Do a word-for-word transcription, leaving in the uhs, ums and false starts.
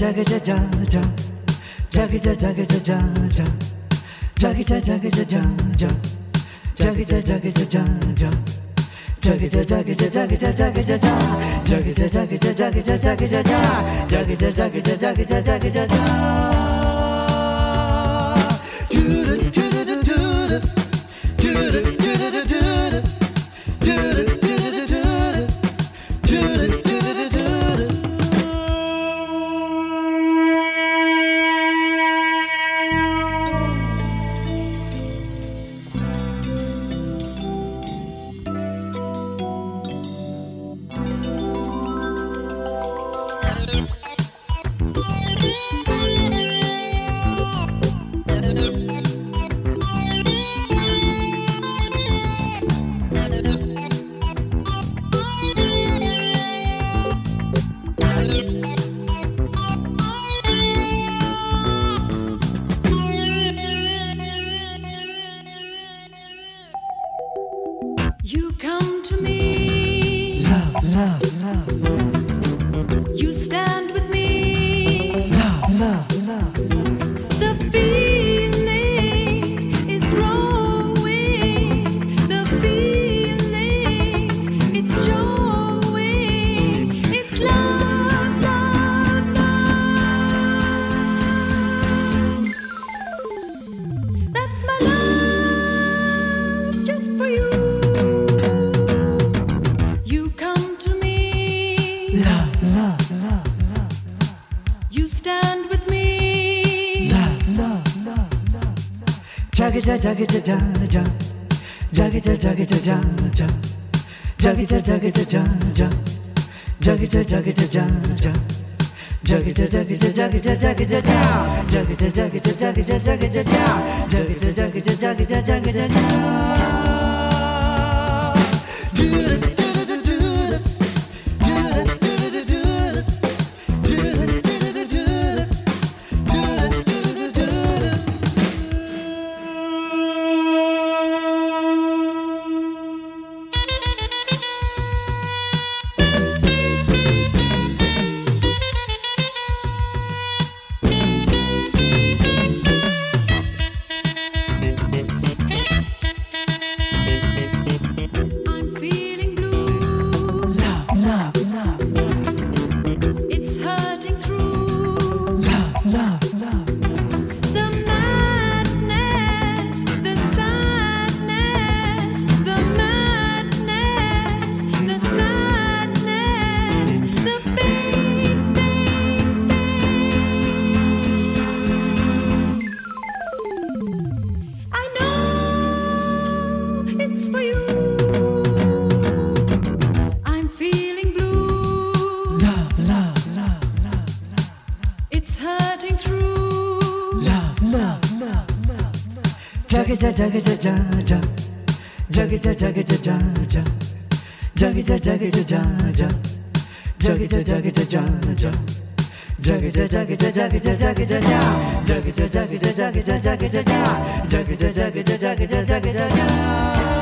jagga ja ja ja, jagga ja jagga ja ja ja, jagga ja jagga ja ja ja, jagga ja jagga ja ja ja, jagga ja jagga ja jagga ja jagga ja ja, jagga ja jagga ja jagga ja jagga ja ja, jagga ja jagga ja jagga ja jagga ja ja. Do do do do do do do do do do do. You come to me, Love, love, love, you stand with me, love, love, love. the feeling is growing, the feeling it's showing, it's love, love, love. That's my love just for you. Love, love, love, love, You stand with me. love, love, love, love. Jagga ja jagga ja ja ja, jagga ja jagga ja ja ja, jagga ja jagga ja ja ja, jagga ja jagga ja ja ja, jagga ja jagga ja jagga ja jagga ja ja, jagga ja jagga ja jagga ja jagga ja ja, jagga ja jagga ja jagga ja jagga ja ja. Do do do do do do do do. I'm feeling blue. Love, love, love, It's hurting through. love, love, love. The madness, the sadness, the madness, the sadness, the pain, pain, pain. I know it's for you. I'm feeling blue. Love, love, love, love, It's hurting through. love, love, love, love. Jagga ja jagga ja ja ja, jagga ja jagga ja ja ja, jagga ja jagga ja ja ja, jagga ja jagga ja ja ja, jagga ja jagga ja jagga ja jagga ja ja, jagga ja jagga ja jagga ja jagga ja ja, jagga ja jagga ja jagga ja jagga ja ja.